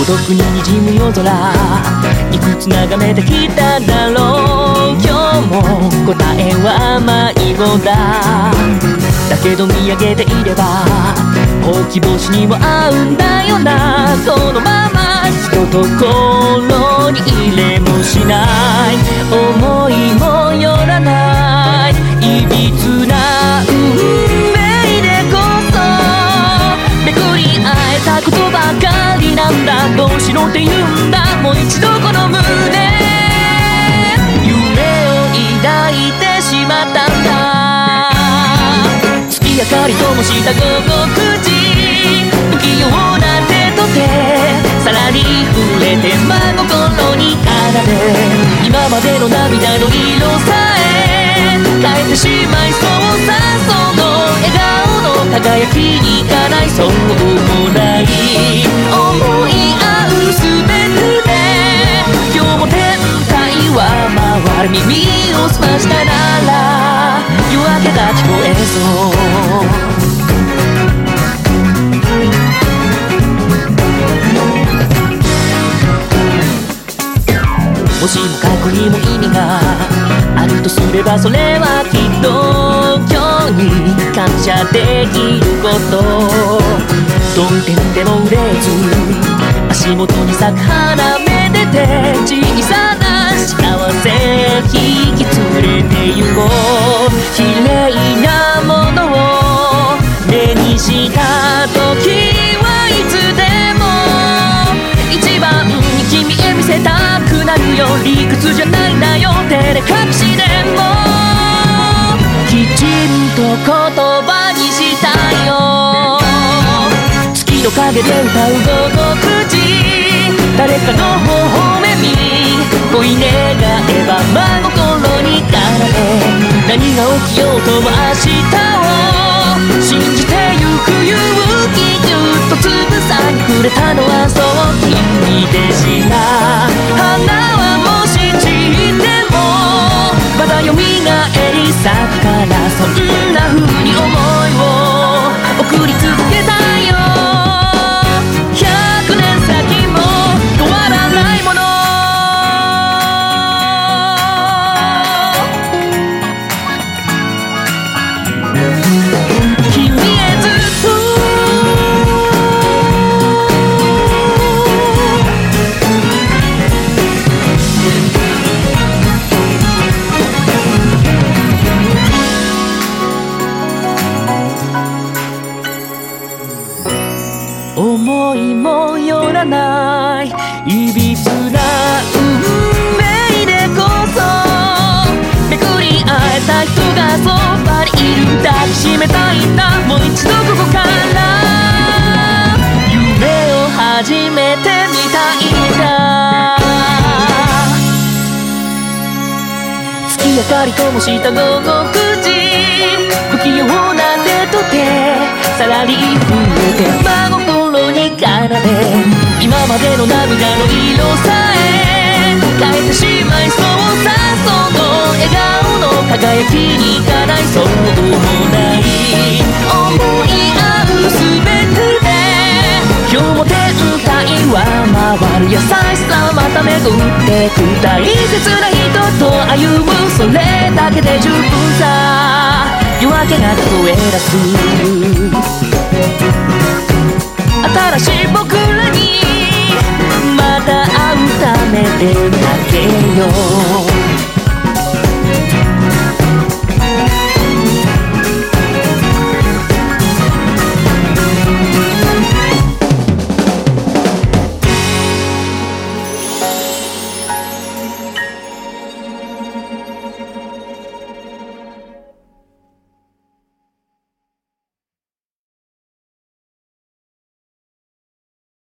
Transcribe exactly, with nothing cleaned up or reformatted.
独に滲む夜空、いくつ眺めてきただろう。今日も答えは迷子だ。だけど見上げていればほうき星にも合うんだよな。このままひとところに入れもしない、思いもよらないいびつな運命でこそ巡り会えたことばかりなんだ。どうしろって言うんだ、もう一度この胸夢を抱いてしまったんだ。月明かり灯した午後くじ、不器用な手と手さらに触れて真心にあられ、今までの涙の色さえ変えてしまいそうさ。その笑顔の輝きにかないそうもない、思い合うすべてで今日も天体は回る。耳を澄ましたなら夜明けが聞こえそう。もしも過去にも意味があるとすれば、それはきっと今日に感謝できること。どん天でも売れず足元に咲く花めでて、小さな幸せ引き連れて行こう。綺麗なものを目にした時はいつでも一番君へ見せたくなるよ。理屈じゃないんだよ、照れ隠しでもきちんと言葉にしたよ。月の陰で歌う午後くじ、誰かの微笑み恋願えば真心にかられ、何が起きようとも明日を信じてゆく勇気、ぎゅっとつぶさにくれたのはそう君でした。花はもし散ってもまだ蘇り咲くから、そんな風に思いを送り続けたいよ。ひゃくねん先も変わらないもの、君へずっと思いもよらないいびつな運命でこそ巡り会えた人がそばにいる。抱きしめたいんだ、もう一度ここから夢を始めてみたいんだ。月明かり灯した午後くじ、不器用な手と手さらに触れて真心にかられ、今までの涙の色さえ変えてしまいそうさ。その笑顔の輝きにかないそうもない、思い合うすべてで今日も天体は回る。優しさまた巡ってく大切な人と歩む、それだけで十分さ。夜明けが聞こえ出す新しい僕らにまた会うためで